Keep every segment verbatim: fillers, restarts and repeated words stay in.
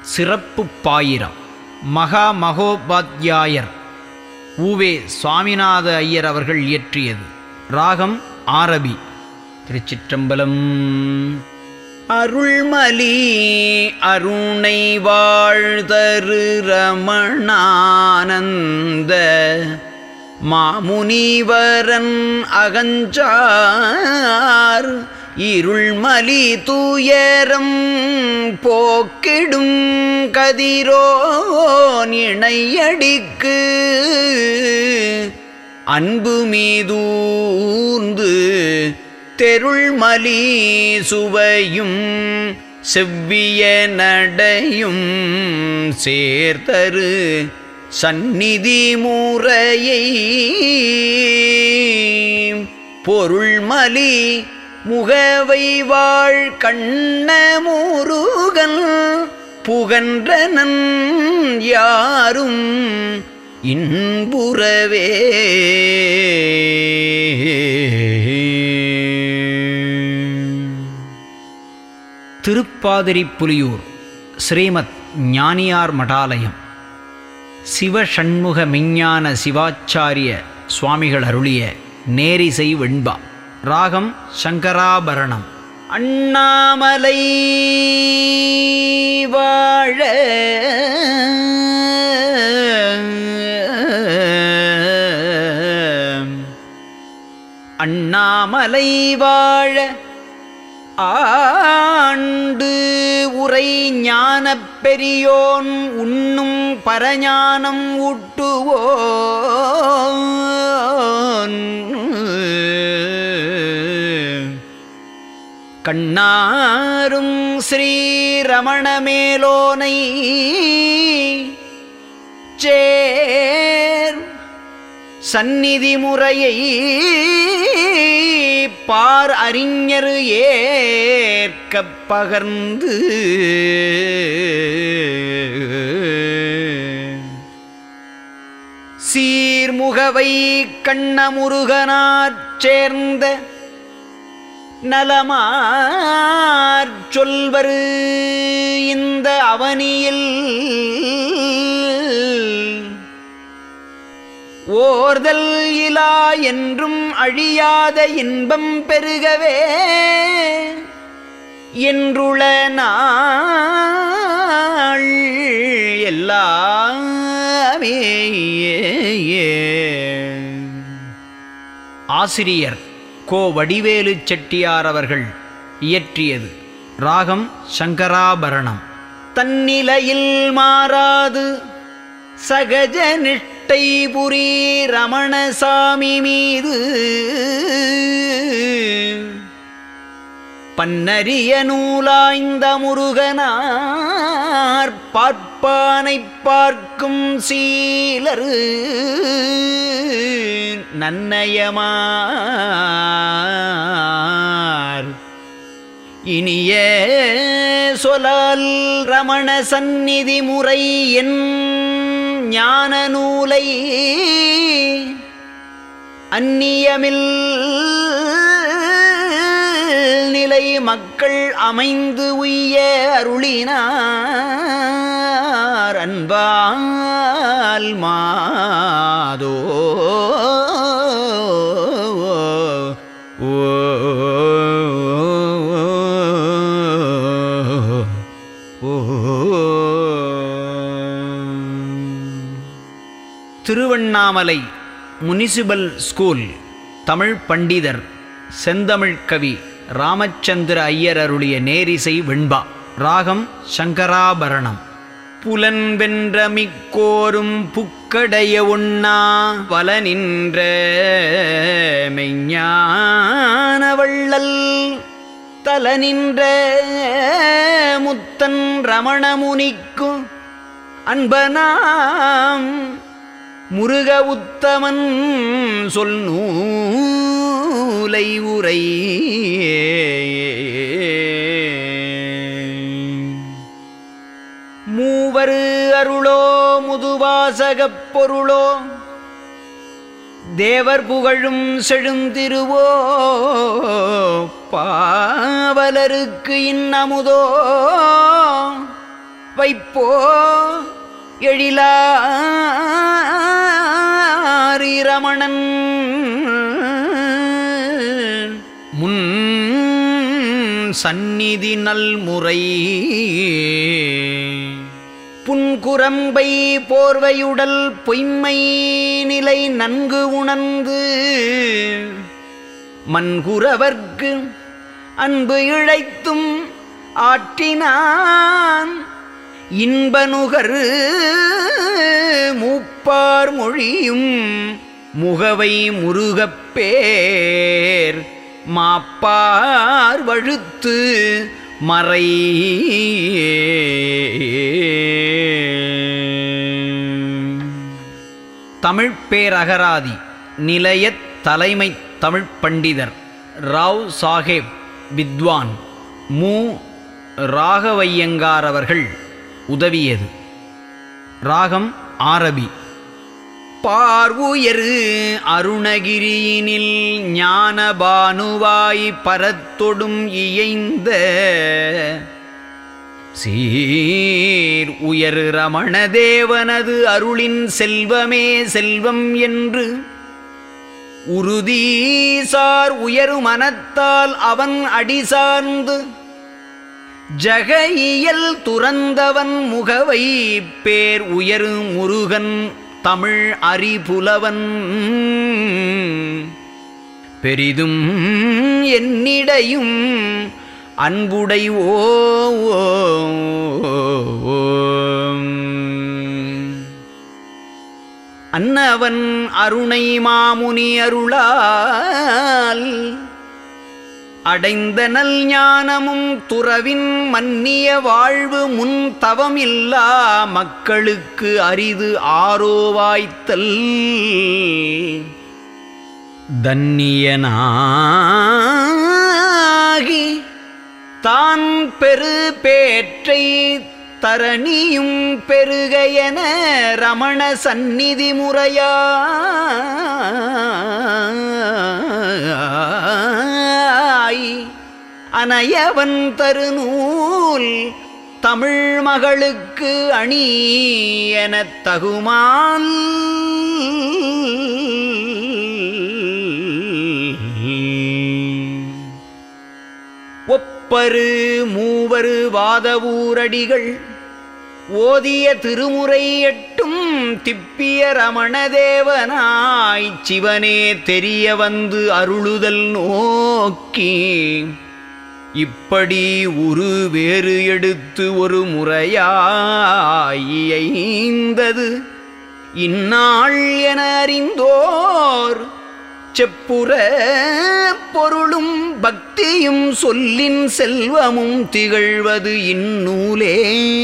சிறப்பு பாயிரம் மகா மகோபாத்யாயர் ஊவே சுவாமிநாத ஐயர் அவர்கள் இயற்றியது. ராகம் ஆரபி. திருச்சிற்றம்பலம். அருள்மலி அருணை வாழ்தரு ரமணானந்த மாமுனிவரன் அகஞ்சார் இருள்மலி தூயரம் போக்கிடும் கதிரோன் இணையடிக்கு அன்பு மீதூர்ந்து தெருள்மலி சுவையும் செவ்விய நடையும் சேர்த்தரு சந்நிதி முறையை பொருள்மலி முகவை வாழ் கண்ண முருகன் புகன்றனன் யாரும் இன்புறவே. திருப்பாதிரிப்புலியூர் ஸ்ரீமத் ஞானியார் மடாலயம் சிவஷண்முக மெஞ்ஞான சிவாச்சாரிய சுவாமிகள் அருளிய நேரிசை வெண்பா. ராகம் சங்கராபரணம். அண்ணாமலை வாழ அண்ணாமலை வாழ ஆண்டு உரை ஞானப் பெரியோன் உண்ணும் பரஞானம் ஊட்டுவோன் கண்ணாரும் ஸ்ரீரமணமேலோனை சேர் சந்நிதி முறையை பார் அறிஞர் ஏற்கப் பகர்ந்து சீர்முகவை கண்ணமுருகனாற் சேர்ந்த நலமார் சொல்வர் இந்த அவனியில் ஓர்தல் இலா என்றும் அழியாத இன்பம் பெருகவே என்றுள நாள் எல்லாமே. ஆசிரியர் கோ வடிவேலு செட்டியார் அவர்கள் இயற்றியது. ராகம் சங்கராபரணம். தன்னிலையில் மாறாது சகஜ நிஷ்டை புரி ரமணசாமி மீது பன்னரிய நூலாய்ந்த முருகனார் பார்ப்பானை பார்க்கும் சீலர் நன்னயமார் இனிய சொலால் ரமண சந்நிதி முறை என் ஞான நூலை அந்நியமில் நிலை மக்கள் அமைந்து உய்ய அருளினார் அன்பால் மாதோ. திருவண்ணாமலை முனிசிபல் ஸ்கூல் தமிழ் பண்டிதர் செந்தமிழ் கவி ராமச்சந்திர ஐயர் அருளிய நேரிசை வெண்பா. ராகம் சங்கராபரணம். புலன் வென்ற மிக்கோரும் புக்கடைய உண்ணா வல நின்ற மெஞ்ஞான வள்ளல் தல நின்ற முத்தன் ரமணமுனிக்கு அன்பனாம் முருக உத்தமன் சொல் நூலை உரை மூவரு அருளோ முதுவாசகப் பொருளோ தேவர் புகழும் செழுந்திருவோ பாவலருக்கு இன்னமுதோ வைப்போ எழிலாரி ரமணன் முன் சந்நிதி நல்முறை புன்குரம்பை போர்வையுடல் பொய்மை நிலை நன்கு உணர்ந்து மன்குரவர்க்கு அன்பு இழைத்தும் ஆற்றினான் இன்பநுகர் மூப்பார் மொழியும் முகவை முருகப்பேர் மாப்பார் வழுத்து மறை தமிழ் பேரகராதி நிலையத் தலைமை தமிழ் பண்டிதர் ராவ் சாஹேப் வித்வான் மு ராகவையங்கார் அவர்கள் உதவியது. ராகம் ஆரபி. பார்வுயரு அருணகிரியினில் ஞானபானுவாய் பரத்தொடும் இயைந்த சீர் உயரு ரமணதேவனது அருளின் செல்வமே செல்வம் என்று உறுதிசார் உயரு மனத்தால் அவன் அடிசார்ந்து ஜகையியல் துறந்தவன் முகவை பேர் உயரு முருகன் தமிழ் அறிபுலவன் பெரிதும் என்னிடையும் அன்புடை ஓ அன்னவன் அருணை மாமுனி அருளால் அடைந்த நல் ஞானமும் துறவின் மன்னிய வாழ்வு முன் தவமில்லா மக்களுக்கு அரிது ஆரோவாய்த்தல் தன்னியனாகி தான் பெரு பேற்றை தரணியும் பெருகையன ரமண சந்நிதி முறையாய் அனையவன் தருநூல் தமிழ் மகளுக்கு அணி எனத் தகுமால் ஒப்பரு மூவரு வாதவூரடிகள் ஓதிய திருமுறை எட்டும் திப்பிய ரமணதேவனாய் சிவனே தெரிய வந்து அருளுதல் நோக்கி இப்படி உரு வேறு எடுத்து ஒரு முறையாய்ந்தது இந்நாள் என அறிந்தோர் செப்புற பொருளும் பக்தியும் சொல்லின் செல்வமும் திகழ்வது இந்நூலே.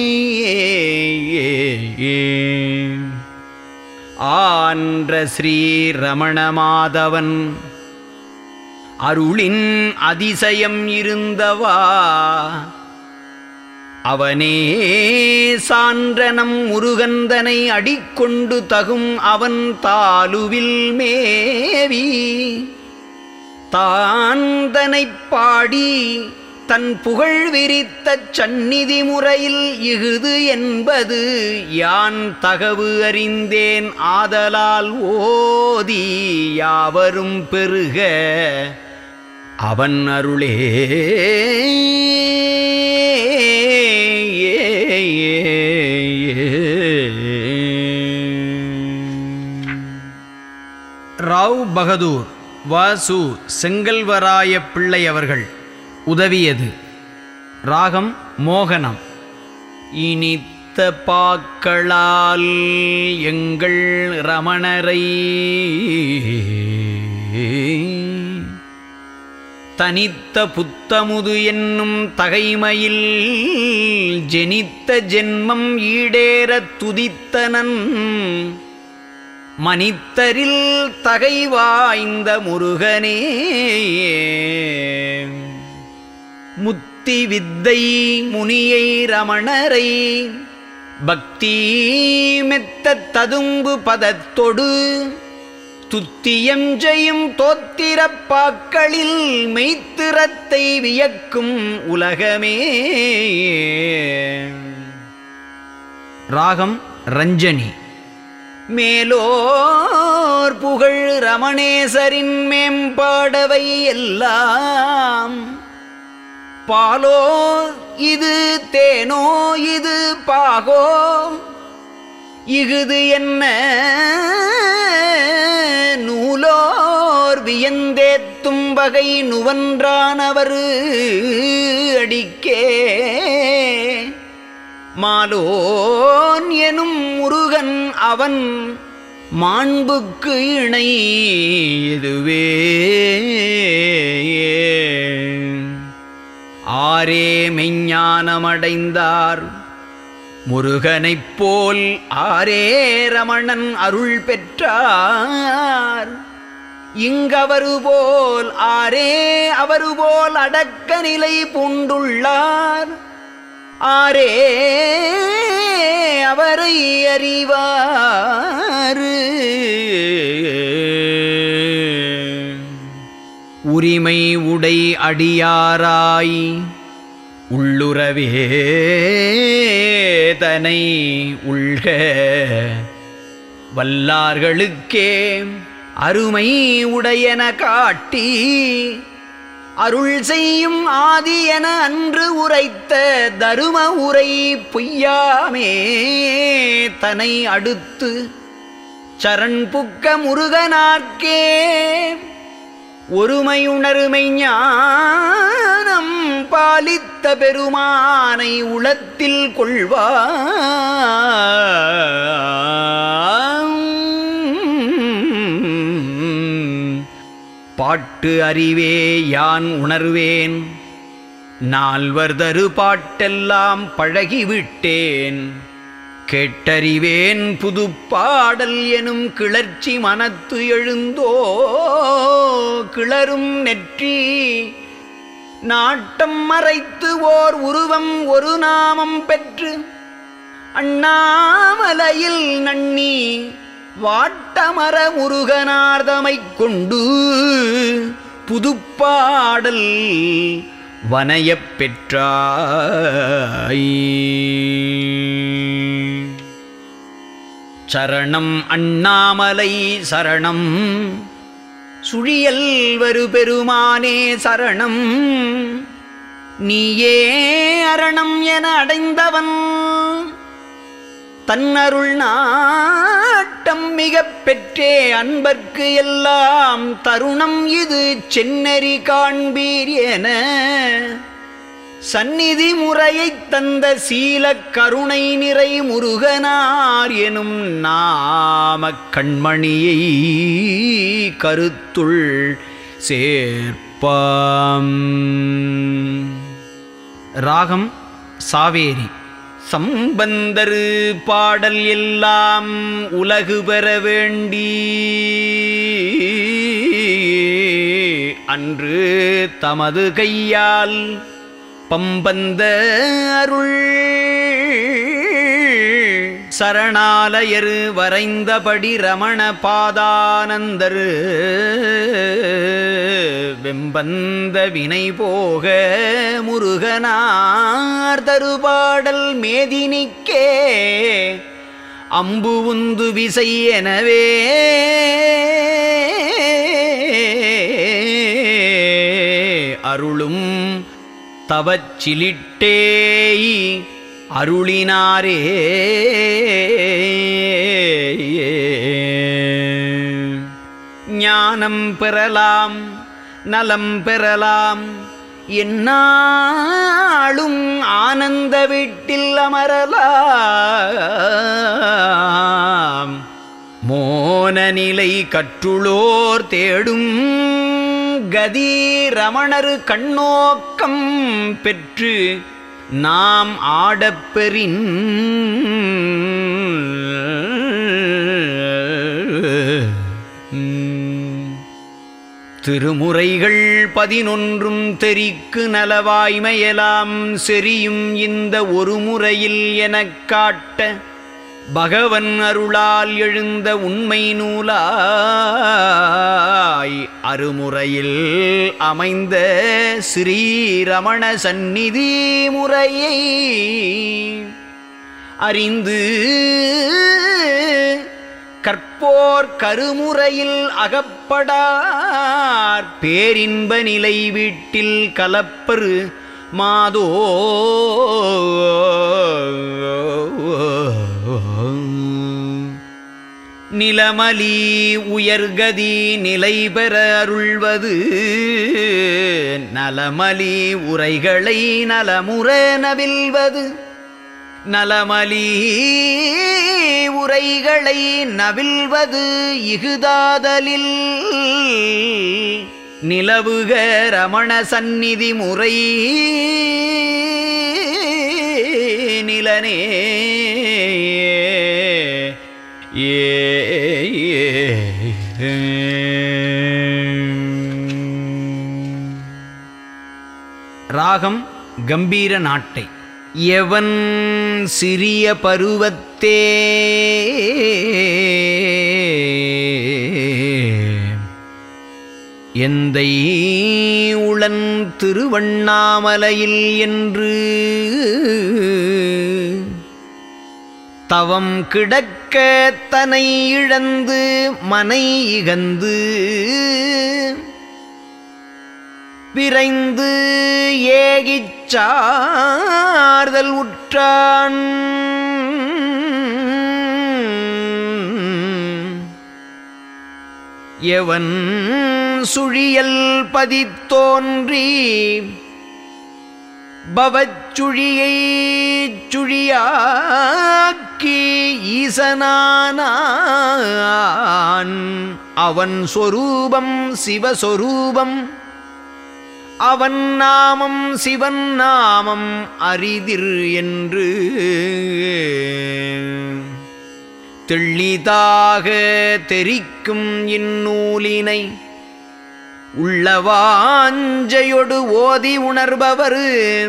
ஆன்ற ஸ்ரீ ரமணமாதவன் அருளின் அதிசயம் இருந்தவா அவனே சான்றனம் முருகந்தனை அடிக்கொண்டு தகும் அவன் தாலுவில் மேவி தாந்தனைப் பாடி தன் புகழ் விரித்த சந்நிதி முறையில் இஃது என்பது யான் தகவு அறிந்தேன் ஆதலால் ஓதி யாவரும் பெருக அவன் அருளே. ராவ் பகதூர் வாசு செங்கல்வராய பிள்ளை அவர்கள் உதவியது. ராகம் மோகனம். இனித்த பாக்களால் எங்கள் ரமணரை தனித்த புத்தமுது என்னும் தகைமையில் ஜெனித்த ஜென்மம் ஈடேறத் துதித்தனன் மனித்தரில் தகை வாய்ந்த முருகனே. முத்தி வித்தை முனியை ரமணரை பக்தி மெத்த ததும்பு பதத்தொடு துத்தியஞ்செயும் தோத்திரப்பாக்களில் மெய்த்திறத்தை வியக்கும் உலகமே. ராகம் ரஞ்சனி. மேலோர் புகழ் ரமணேசரின் மேம்பாடவை எல்லாம் பாலோ இது தேனோ இது பாகோ இஃது என்ன நூலோர் வியந்தேத்தும் வகை நுவன்றானவர் அடிக்கே மாலோன் எனும் முருகன் அவன் மாண்புக்கு இணை இதுவே. ஆரே மெஞ்ஞானமடைந்தார் முருகனைப் போல் ஆரே ரமணன் அருள் பெற்றார் இங்கவரு போல் ஆரே அவரு போல் அடக்க நிலை பூண்டுள்ளார் ஆரே அவரை அறிவார். உரிமை உடை அடியாராய் உள்ளுறவே தனை உள்க வல்லார்களுக்கே அருமை உடையன காட்டி அருள் செய்யும் ஆதி என அன்று உரைத்த தரும உரை பொய்யாமே தனை அடுத்து சரண் புக்க முருகனார்க்கே ஒருமையுணர்மை ஞானம் பாலித்த பெருமானை உளத்தில் கொள்வார். பாட்டு அறிவே யான் உணர்வேன் நால்வர் தரு பாட்டெல்லாம் பழகிவிட்டேன் கேட்டறிவேன் புதுப்பாடல் எனும் கிளர்ச்சி மனத்து எழுந்தோ கிளரும் நெற்றி நாட்டம் மறைத்து ஓர் உருவம் ஒரு நாமம் பெற்று அண்ணாமலையில் நன்னி வாட்டமர முருகனார்தமைக் கொண்டு புதுப்பாடல் வனையப் பெற்றாய். சரணம் அண்ணாமலை சரணம் சுழியல் வரு பெருமானே சரணம் நீயே அரணம் என அடைந்தவன் தன்னருள் நாட்டம் மிக பெற்றே அன்பர்க்கு எல்லாம் தருணம் இது சென்னறி காண்பீர் என சந்நிதி முறையைத் தந்த சீல கருணை நிறை முருகனார் எனும் நாமக் கண்மணியை கருத்துள் சேர்ப்பாம். ராகம் சாவேரி. சம்பந்தரு பாடல் எல்லாம் உலகு பெற வேண்டி அன்று தமது கையால் பம்பந்த அருள் சரணாலயரு வரைந்தபடி ரமண பாதானந்தரு வெம்பந்த வினை போக முருகனார் தருபாடல் மேதினிக்கே அம்பு உந்து விசை எனவே அருளும் தவச்சிலிட்டேய் அருளினாரே. ஞானம் பெறலாம் நலம் பெறலாம் என்னாலும் ஆனந்த வீட்டில் அமரலாம் மோன நிலை கற்றுளோர் தேடும் கதி ரமணரு கண்ணோக்கம் பெற்று நாம் ஆடப்பெறின் திருமுறைகள் பதினொன்றும் தெரிக்கு நலவாய்மையெல்லாம் செறியும் இந்த ஒரு முறையில் எனக் காட்ட பகவன் அருளால் எழுந்த உண்மை நூலாய் அருமுறையில் அமைந்த ஸ்ரீரமண சந்நிதி முறையை அறிந்து கற்போர் கருமுறையில் அகப்படார் பேரின்ப நிலை வீட்டில் கலப்பரு மாதோ நிலமலி உயர்கதி நிலை பெற அருள்வது நலமலி உரைகளை நலமுற நவில்வது நலமலி உரைகளை நவில்வது இகுதாதலில் நிலவுக ரமண சந்நிதி முறை நிலனே ஏ ராகம் கம்பீர நாட்டை. எவன் சிறிய பருவத்தே எந்தை உளன் திருவண்ணாமலையில் என்று தவம் கிடக்க தனை இழந்து மனை இகந்து விரைந்து ஏகிச் சார்தல் உற்றான் எவன் சுழியல் பதித்தோன்றி பவச்சுழியை சுழியாக்கி ஈசனானான் அவன் சொரூபம் சிவஸ்வரூபம் அவன் நாமம் சிவன் நாமம் அரிதிர் என்று தெள்ளிதாக தெரிக்கும் இந்நூலினை உள்ளவாஞ்சையொடு ஓதி உணர்பவர்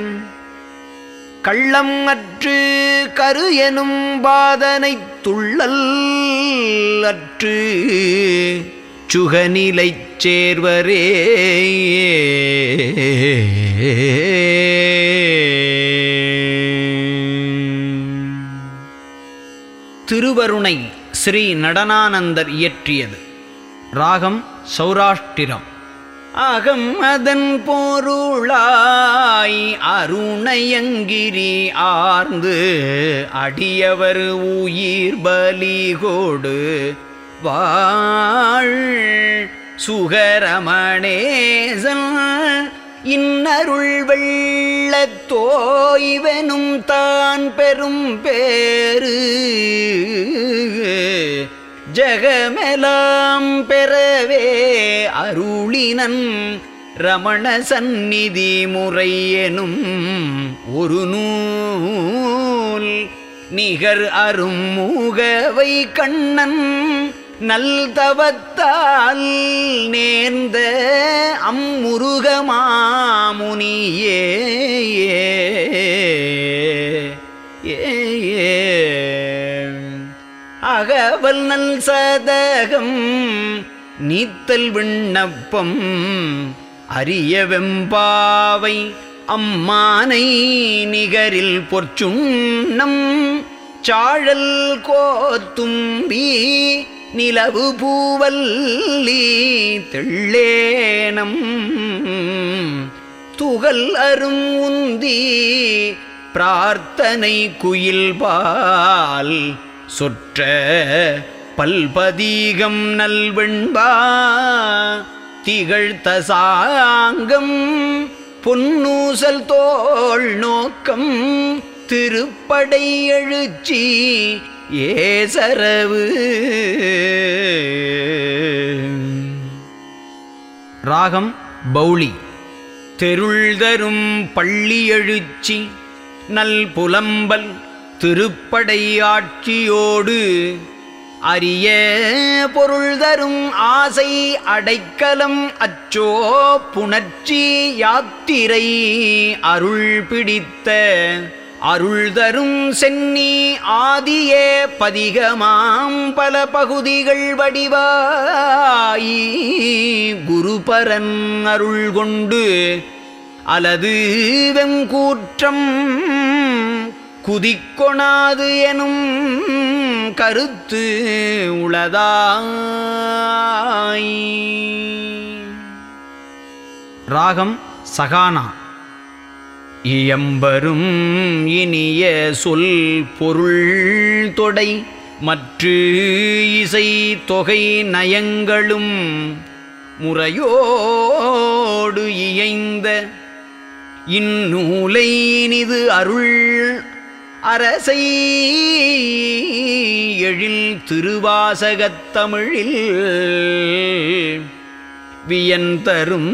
கள்ளம் அற்று கரு எனும் பாதனை துள்ளல் அற்று சுகநிலைச் சேர்வரே. திருவருணை ஸ்ரீ நடனானந்தர் இயற்றியது. ராகம் சௌராஷ்டிரம். அகம் அதன் பொருளாய் அருணயங்கிரி ஆர்ந்து அடியவர் உயிர் பலிகோடு வாழ் சுகரமணேசன் இன்னருள் வெள்ளத்தோய்வெனும் தான் பெரும் பேரு ஜகமெலாம் பெறவே அருளினன் ரமண சந்நிதி முறையெனும் ஒரு நூல் நிகர் அரும் மூகவை கண்ணன் நல் தவத்தால் நேர்ந்த அம்முருகமாமுனியே. அகவல் நல் சதகம் நீத்தல் விண்ணப்பம் அரிய வெம்பாவை அம்மானை நிகரில் பொற்சுண்ணம் சாழல் கோத்தும்பி நிலவு பூவல்லி தெள்ளேனம் துகள் அரும் உந்தி பிரார்த்தனை குயில்பால் சொற்ற பல்பதீகம் நல்வெண்பா திகழ்த்த சாங்கம் பொன்னூசல் தோள் நோக்கம் திருப்படை எழுச்சி ஏசரவு. ராகம் பௌளி. தெருள்தரும் பள்ளி எழுச்சி நல் புலம்பல் திருப்படை ஆட்சியோடு அரிய பொருள் தரும் ஆசை அடைக்கலம் அச்சோ புணர்ச்சி யாத்திரை அருள் பிடித்த அருள் தரும் சென்னி ஆதியே பதிகமாம் பல பகுதிகள் வடிவாயி குருபரன் அருள் கொண்டு அலது வெங்கூற்றம் குதிக்கொணாது எனும் கருத்து உளதாய். ராகம் சகானா. இயம்பரும் இனிய சொல் பொருள் தொடை மற்று இசை தொகை நயங்களும் முறையோடு இயைந்த இந்நூலை இனிது அருள் அரசை எழில் திருவாசகத் தமிழில் வியந்தரும்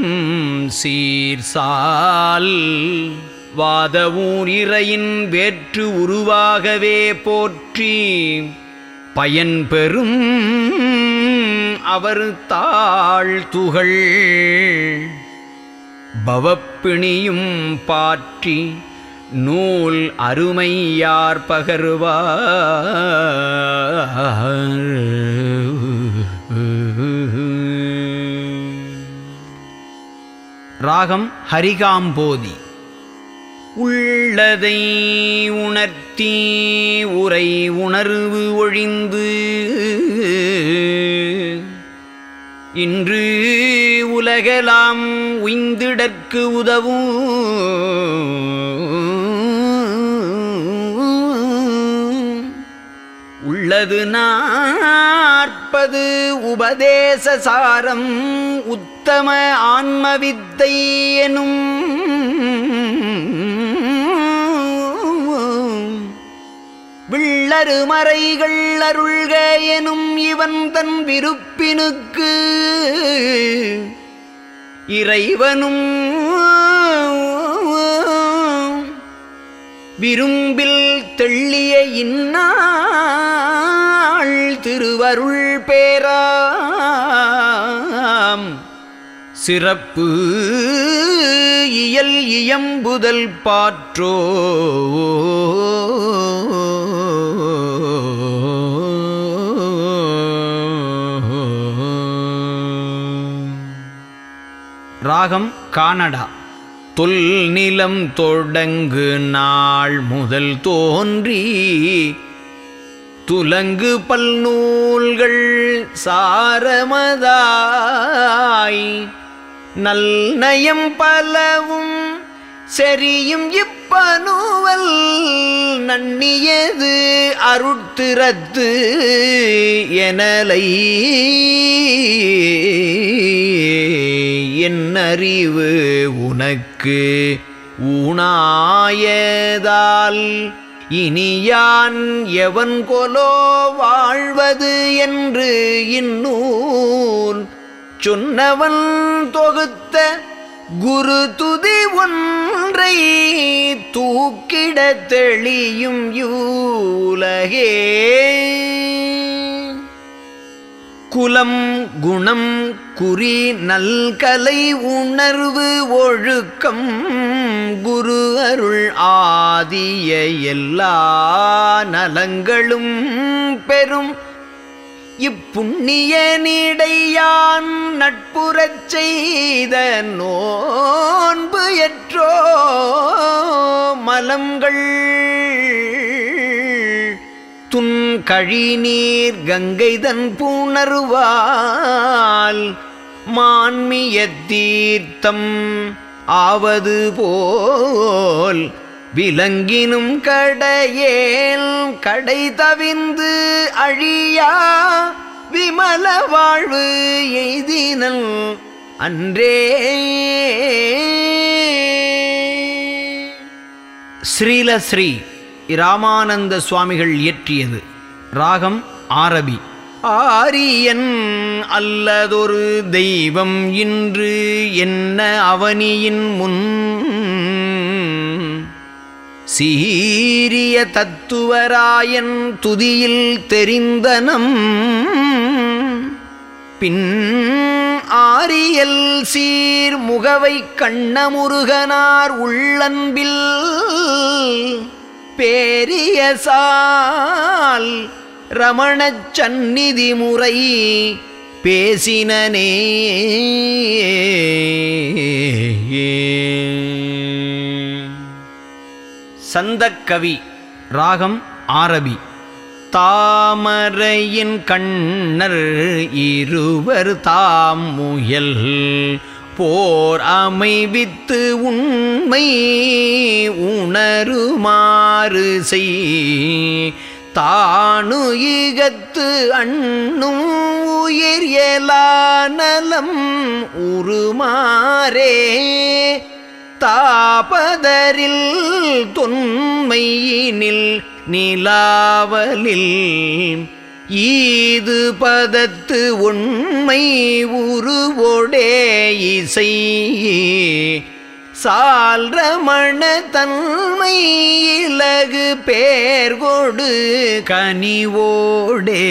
சீர்சால் வாதவூர் இறையின் வேற்று உருவாகவே போற்றி பயன்பெறும் அவர் தாழ்த்துகள் பவப்பிணியும் பாற்றி நூல் அருமையார் பகர்வார். ராகம் ஹரிகாம்போதி. உள்ளதை உணர்த்தி உரை உணர்வு ஒழிந்து இன்று உலகெல்லாம் உய்ந்திடற்கு உதவும் உள்ளது நாற்பது உபதேச சாரம் உத்தம ஆன்மவித்தை எனும் விள்ளருமறைகள் அருள்க எனும் இவன் தன் விருப்பினுக்கு இறைவனும் விரும்பில் தெள்ளிய இந்நாள் திருவருள் பேராம் சிறப்பு இயல் இயம்புதல் பாற்றோ ராகம் கானடா. தொல் நிலம் தொடங்கு நாள் முதல் தோன்றி துலங்கு பல்நூல்கள் சாரமதாய் நல்நயம் பலவும் செரியும் இப்பனுவல் நன்னியது அருட்திறத்து எனலை என்னறிவு உனக்கு ஊனாயதால் இனியான் எவன் கொலோ வாழ்வது என்று இந்நூல் சொன்னவன் தொகுத்த குரு துதி ஒன்றை தூக்கிட தெளியும் யூலகே. குலம் குணம் குறி நல்கலை உணர்வு ஒழுக்கம் குரு அருள் ஆதிய எல்லா நலங்களும் பெறும் இப்புண்ணிய நீடையான் நட்புறச் செய்த நோன்பு எற்றோ மலங்கள் துன் கழிநீர் கங்கைதன் பூணர்வால் மான்மிய தீர்த்தம் ஆவது போல் விலங்கினும் கடையேல் கடை தவிந்து அழியா விமல வாழ்வு எய்தினல் அன்றே. ஸ்ரீலஸ்ரீ இராமானந்த சுவாமிகள் இயற்றியது. ராகம் ஆரபி. ஆரியன் அல்லதொரு தெய்வம் இன்று என்ன அவனியின் முன் சீரிய தத்துவராயன் துதியில் தெரிந்தனம் பின் ஆரியல் சீர் முகவை கண்ணமுருகனார் உள்ளன்பில் பேரிய சால் ரமணச் சந்நிதி முறை பேசினனே. சந்தக்கவி ராகம் ஆரபி. தாமரையின் கண்ணர் இருவர் தாம் முயல் போர் அமைவித்து உண்மை உணருமாறு செய் தானு ஈகத்து அண்ணும் உயிர் எலாநலம் உருமாறே தாபதரில் தொன்மையினில் நிலாவலில் ஈது பதத்து உண்மை உருவோடே இசை சால்ரமண தன்மை இலகு பேர்கொடு கனிவோடே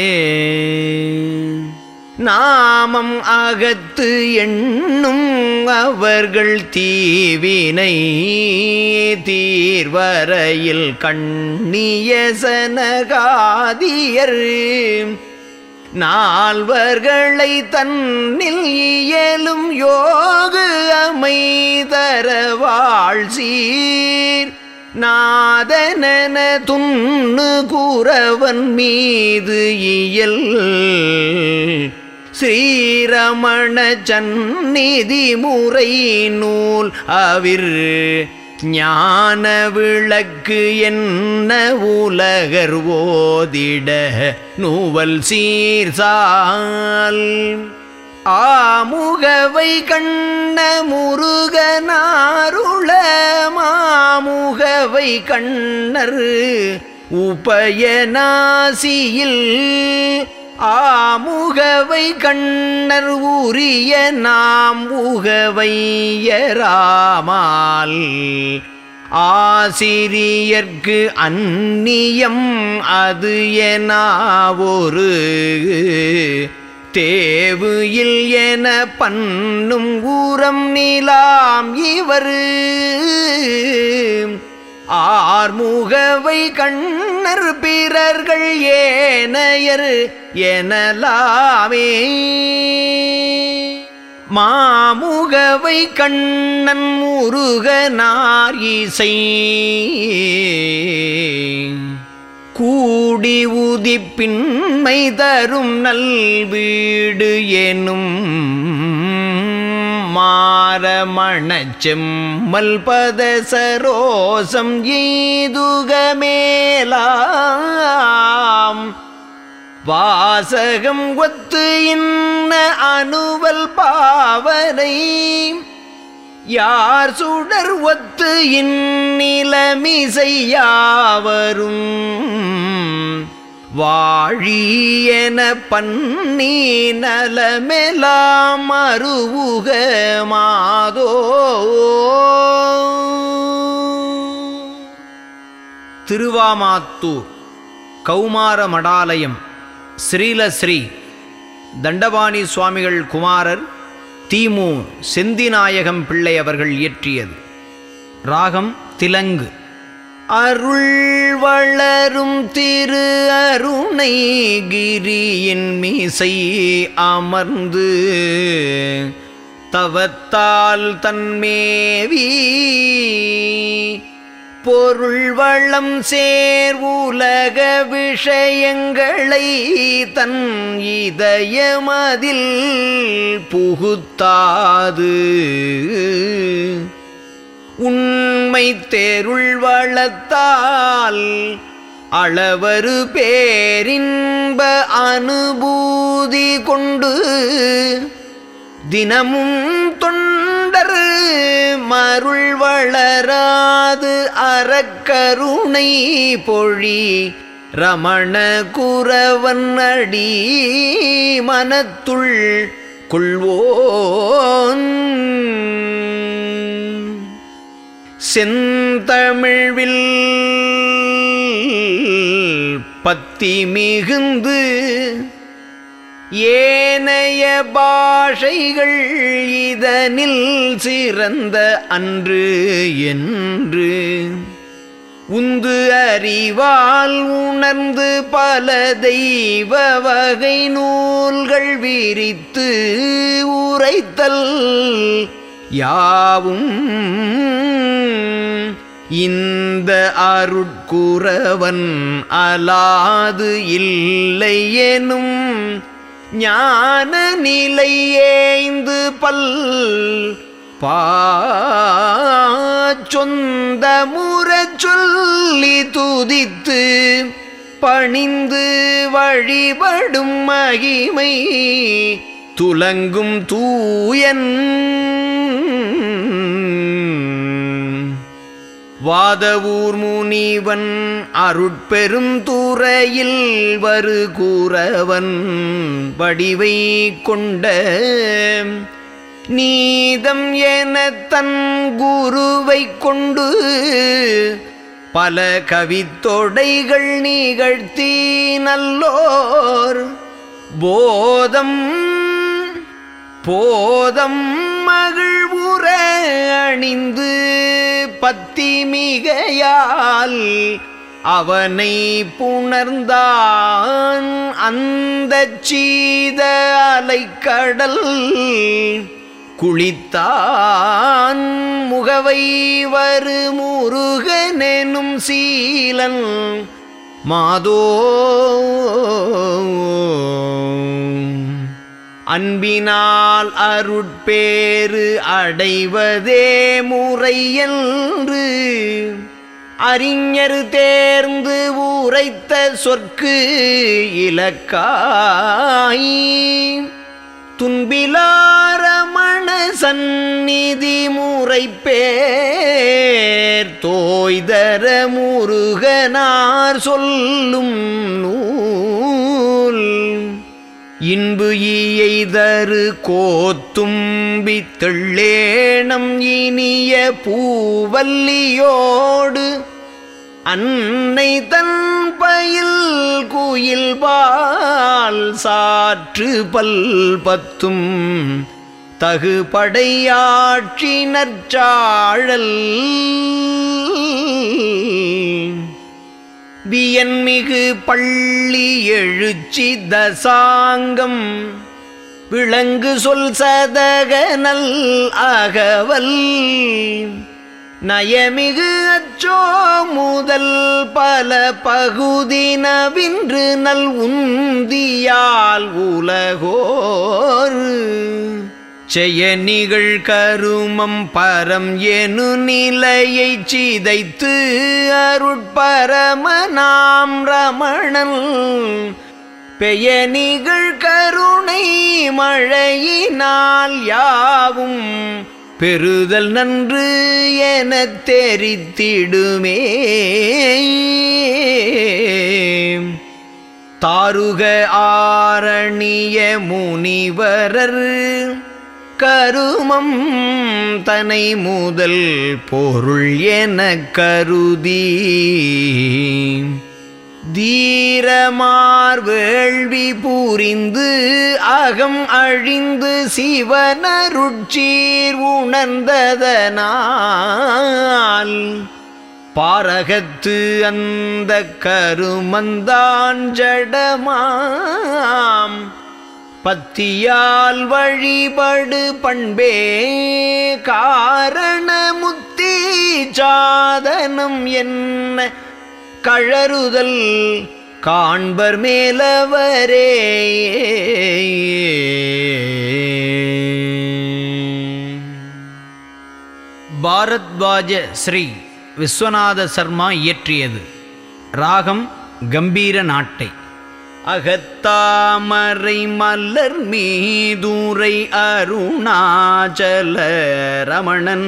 நாமம் அகத்து எண்ணும் அவர்கள் தீவினை தீர்வரையில் கண்ணிய சனகாதியர் நால்வர்களை தன்னில் இயலும் யோகு அமைதர வாழ்சீர் நாதனன துண்ணு குறவன் மீது இயல் ஸ்ரீரமண சந்நிதி முறை நூல் அவிர் ஞான விளக்கு என்ன உலகர் ஓதிட நூவல் சீர்சால் ஆமுகவை கண்ண முருகனாருள மாமுகவை கண்ணர் உபயநாசியில் ஆமுகவை கண்ணர் உரிய நாம் உகவையராமால் ஆசிரியர்க்கு அந்நியம் அது என ஒரு தேவு இல் என பன்னும் ஊரம் நீலாம் இவர் ஆர்முகவை கண்ணர் பிறர்கள் ஏனையர் எனலாமே மாமுகவை கண்ணன் முருகனார் இசை கூடி உதிப்பின்மை தரும் நல்வீடு எனும் மாரமணச் செம்மல் பதசரோசம் ஈதுகமேலாம் வாசகம் ஒத்து இன்ன அனுவல் பாவனை யார் சுடர் ஒத்து இந்நிலமிசையாவரும் வாழியன பன்னி நலமெலாம் அருவுக மாதோ. திருவாமாத்தூர் கௌமார மடாலயம் ஸ்ரீலஸ்ரீ தண்டபாணி சுவாமிகள் குமாரர் திமு செந்திநாயகம் பிள்ளை அவர்கள் இயற்றியது. ராகம் திலங்கு. அருள் வளரும் திரு அருணைகிரியின் மீசை அமர்ந்து தவத்தால் தன்மேவி பொருள் வளம் சேர் உலக விஷயங்களை தன் இதயமதில் புகுத்தாது உண்மை தேருள் வளத்தால் அளவரு பேரின்ப அனுபூதி கொண்டு தினமும் தொண்டர் மருள் வளராது அறக்கருணை பொழி ரமண குரவன் அடி மனத்துள் கொள்வோன் செந்தமிழ்வில் பத்தி மிகுந்து ஏனைய பாஷைகள் இதனில் சிறந்த அன்று என்று உந்து அறிவால் உணர்ந்து பல தெய்வ வகை நூல்கள் விரித்து உரைத்தல் யாவும் இந்த அருட்குறவன் அலாது இல்லை எனும் ஞான நிலையேந்து பல் பாச்சொந்த முறச் சொல்லி துதித்து பணிந்து வழிபடும் மகிமை துலங்கும் தூயன் வாதவூர் முனிவன் அருட்பெரும் துறையில் வரு கூறவன் வடிவை கொண்ட நீதம் என தன் குருவை கொண்டு பல கவித்தொடைகள் நிகழ்த்தி நல்லோர் போதம் போதம் மகிழ்வுற அணிந்து பத்தி மிகையால் அவனை புணர்ந்தான் அந்த சீத அலைக்கடல் குளித்தான் முகவை வரு முருகனெனும் சீலன் மாதோ அன்பினால் அருட்பேறு அடைவதே முறை என்று அறிஞர் தேர்ந்து உரைத்த சொற்கு இலக்காய் துன்பிலாரமண சந்நிதி முறைப்பேர் தோய்தர முருகனார் சொல்லும் நூல் இன்பு ஈயைதரு கோத்தும்பி தெள்ளேணம் இனிய பூவல்லியோடு அன்னை தன் பயில் குயில்பால் சாற்று பல் பத்தும் தகு படையாட்சி நற்சாழல் வியன்மிகு பள்ளி எழுச்சி தசாங்கம் விளங்கு சொல் சதகநல் அகவல் நயமிகு அச்சோ முதல் பல பகுதினவின்று நல் உந்தியால் உலகோர் செய்ய நிகழ் கருமம் பரம் எனு நிலையை சிதைத்து அருட்பரம நாம் ரமணன் பெய நிகழ் கருணை மழையினால் யாவும் பெறுதல் நன்று எனத் தெரித்திடுமே. தாருக ஆரணிய முனிவரர் கருமம் தனை முதல் பொருள் எனக் கருதி தீரமார் வேள்வி புரிந்து அகம் அழிந்து சிவனருட்சீர் உணர்ந்ததனால் பாரகத்து அந்த கருமந்தான் ஜடமாம் பத்தியால் வழிபடு பண்பே காரண முத்தி சாதனம் என்ன கழறுதல் காண்பர் மேலவரே. பாரத்வாஜ ஸ்ரீ விஸ்வநாத சர்மா இயற்றியது. ராகம் கம்பீர நாட்டை. அகத்தாமரை மலர் மீதுரை அருணாச்சல ரமணன்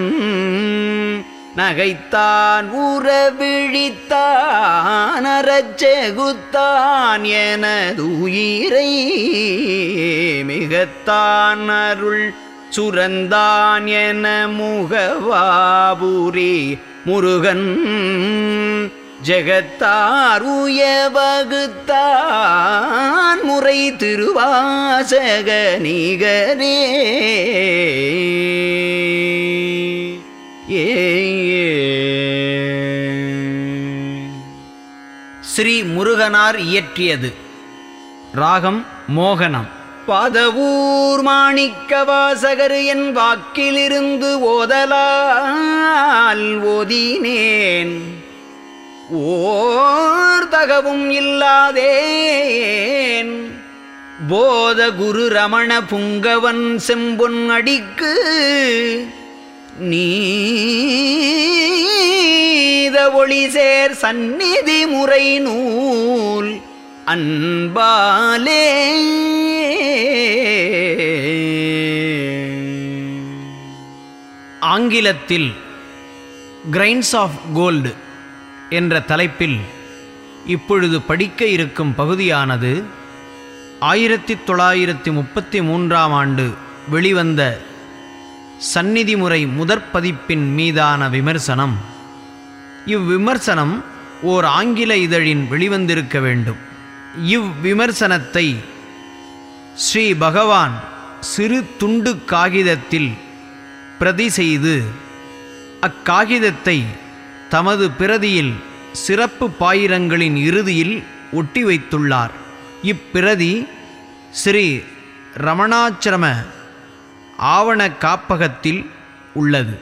நகைத்தான் உறவிழித்தான் அறச்செகுத்தான் எனதுயிரை மிகத்தான் அருள் சுரந்தான் என முகவாபுரி முருகன் ஜெகத்தார் உய வகுத்தான் முறை திருவாசக நிகரே. ஸ்ரீ முருகனார் இயற்றியது. ராகம் மோகனம். பாதவூர் மாணிக்க வாசகர் என் வாக்கிலிருந்து ஓதலால் ஓதினேன். ஓர் தகவும் இல்லாதேன் போத குரு ரமண புங்கவன் செம்பொன் அடிக்கு நீத ஒளிசேர் சந்நிதி முறை நூல் அன்பாலே. ஆங்கிலத்தில் கிரைன்ஸ் ஆஃப் கோல்டு என்ற தலைப்பில் இப்பொழுது படிக்க இருக்கும் பகுதியானது ஆயிரத்தி தொள்ளாயிரத்தி முப்பத்தி மூன்றாம் ஆண்டு வெளிவந்த சந்நிதி முறை முதற் பதிப்பின் மீதான விமர்சனம். இவ்விமர்சனம் ஓர் ஆங்கில இதழின் வெளிவந்திருக்க வேண்டும். இவ்விமர்சனத்தை ஸ்ரீ பகவான் சிறு துண்டு காகிதத்தில் பிரதி செய்து அக்காகிதத்தை தமது பிரதியில் சிறப்பு பாயிரங்களின் இறுதியில் ஒட்டி வைத்துள்ளார். இப்பிரதி ஸ்ரீ ரமணாச்சிரம ஆவண காப்பகத்தில் உள்ளது.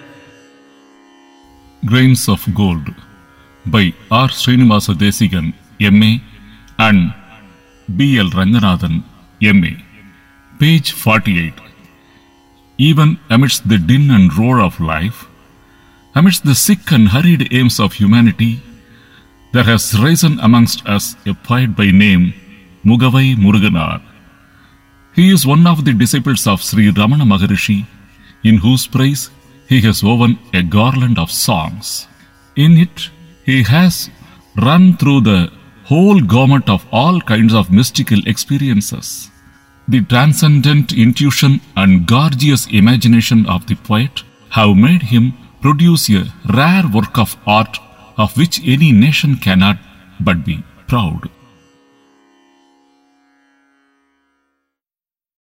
Grains of Gold by R. Srinivasa Desigan, M A and B. L. Ranganathan, M A. Page forty-eight. Even amidst the din and roar of life, amidst the sick and hurried aims of humanity, there has risen amongst us a poet by name Mugavai Muruganar. He is one of the disciples of Sri Ramana Maharishi, in whose praise he has woven a garland of songs. In it, he has run through the whole gamut of all kinds of mystical experiences. The transcendent intuition and gorgeous imagination of the poet have made him produce a rare work of art of which any nation cannot but be proud.